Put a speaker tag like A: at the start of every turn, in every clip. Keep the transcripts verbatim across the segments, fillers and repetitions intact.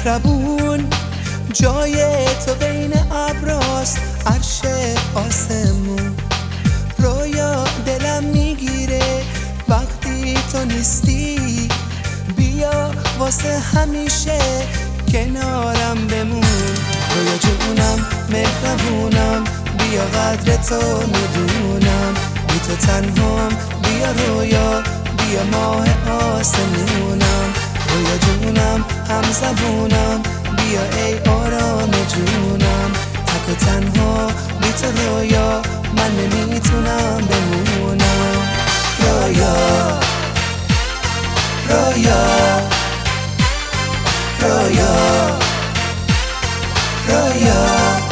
A: مهربون، جای تو بین ابراست عرش آسمون. رویا دلم میگیره وقتی تو نیستی، بیا واسه همیشه کنارم بمون. رویا جونم مهربونم، بیا قدر تو میدونم، بی تو تنهام، بیا رویا، بیا ماه آسمونم. رویا جونم هم زبونم، بیا ای آرام جونم، تک و تنها بی تو رویا من نمیتونم بمونم. رویا رویا رویا رویا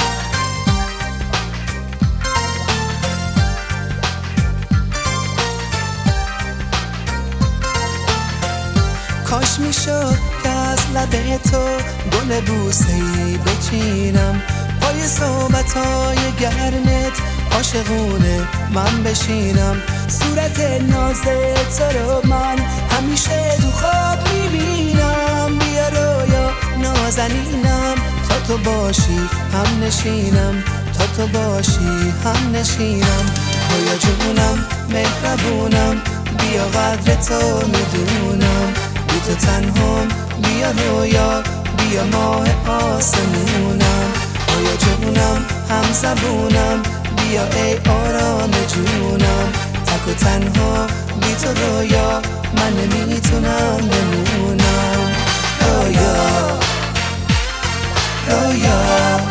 A: کاش میشد که از لبه تو گل بوسه‌ای بچینم، پای صحبت‌های گرمت عاشقونه من بشینم. صورت ناز تو رو من همیشه تو خواب میبینم. بیا رویا نازنینم، تا تو باشی هم نشینم، تا تو باشی هم نشینم. رویا جونم مهربونم، بیا قدر تو میدونم، بی تو تنهام، بیا رویا، بیا ماه آسمونم. رویا جونم هم زبونم، بیا ای آرام جونم، تک و تنها بی تو رویا من نمیتونم بمونم. رویا رویا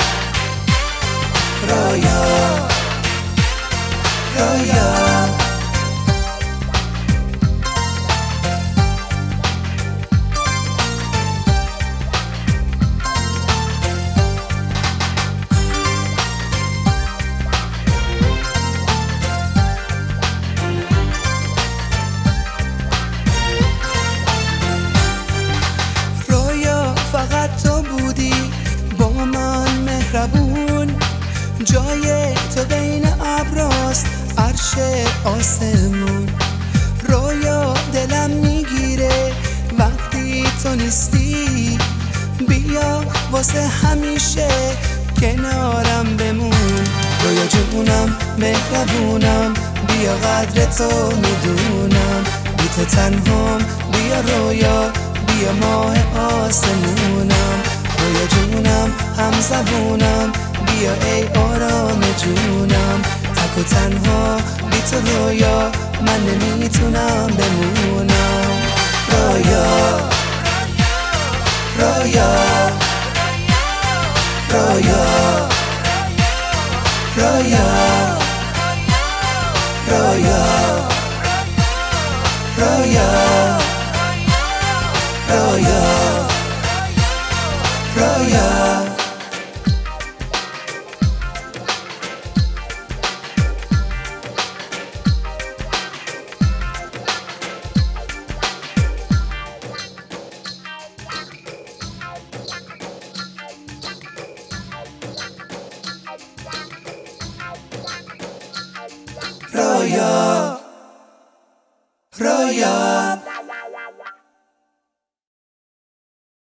A: رویا رویا فقط تو بودی با من مهربون، جای تو بین ابراست عرش آسمون. رویا دلم میگیره وقتی تو نیستی، بیا واسه همیشه کنارم بمون. رویا جونم مهربونم، بیا قدر تو میدونم، بی تو تنهام، بیا رویا، بیا ماه آسمونم. رویا جونم هم زبونم، بیا ای آرام جونم، تک و تنها بی تو رویا من نمیتونم بمونم. رویا رویا رویا رویا رویا رویا رویا رویا رویا